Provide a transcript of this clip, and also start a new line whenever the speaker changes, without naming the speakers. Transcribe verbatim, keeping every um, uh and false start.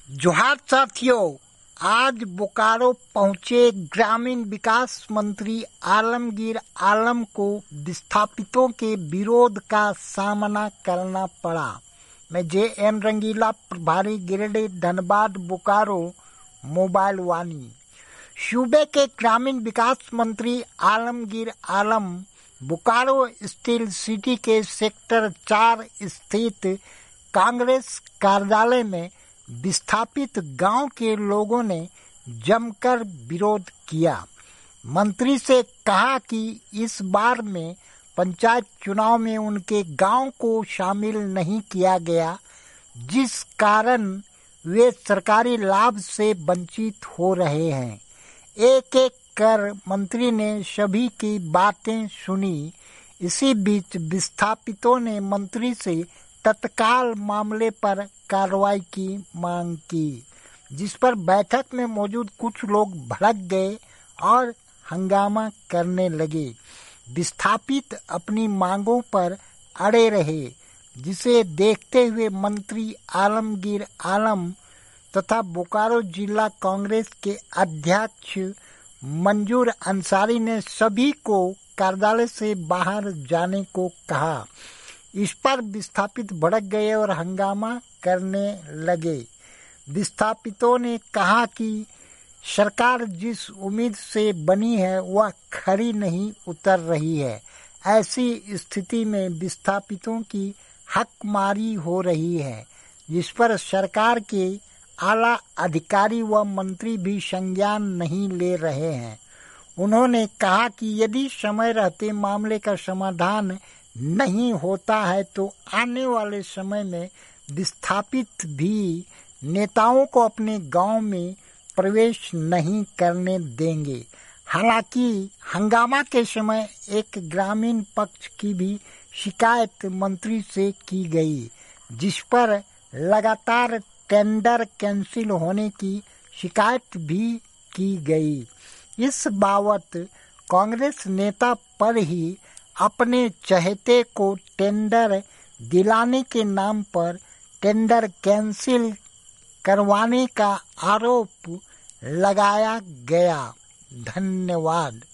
जोहार साथियों, आज बोकारो पहुंचे ग्रामीण विकास मंत्री आलमगीर आलम को विस्थापितों के विरोध का सामना करना पड़ा। मैं जे एम रंगीला, प्रभारी गिरिडीह, धनबाद, बोकारो, मोबाइल वाणी। सूबे के ग्रामीण विकास मंत्री आलमगीर आलम बोकारो स्टील सिटी के सेक्टर चार स्थित कांग्रेस कार्यालय में विस्थापित गांव के लोगों ने जमकर विरोध किया। मंत्री से कहा कि इस बार में पंचायत चुनाव में उनके गांव को शामिल नहीं किया गया, जिस कारण वे सरकारी लाभ से वंचित हो रहे हैं। एक एक कर मंत्री ने सभी की बातें सुनी। इसी बीच विस्थापितों ने मंत्री से तत्काल मामले पर कार्रवाई की मांग की, जिस पर बैठक में मौजूद कुछ लोग भड़क गए और हंगामा करने लगे। विस्थापित अपनी मांगों पर अड़े रहे, जिसे देखते हुए मंत्री आलमगीर आलम तथा बोकारो जिला कांग्रेस के अध्यक्ष मंजूर अंसारी ने सभी को कार्यालय से बाहर जाने को कहा। इस पर विस्थापित भड़क गए और हंगामा करने लगे। विस्थापितों ने कहा कि सरकार जिस उम्मीद से बनी है वह खरी नहीं उतर रही है। ऐसी स्थिति में विस्थापितों की हकमारी हो रही है, जिस पर सरकार के आला अधिकारी व मंत्री भी संज्ञान नहीं ले रहे हैं। उन्होंने कहा कि यदि समय रहते मामले का समाधान नहीं होता है तो आने वाले समय में विस्थापित भी नेताओं को अपने गांव में प्रवेश नहीं करने देंगे। हालांकि हंगामा के समय एक ग्रामीण पक्ष की भी शिकायत मंत्री से की गई, जिस पर लगातार टेंडर कैंसिल होने की शिकायत भी की गई। इस बाबत कांग्रेस नेता पर ही अपने चहेते को टेंडर दिलाने के नाम पर टेंडर कैंसिल करवाने का आरोप लगाया गया। धन्यवाद।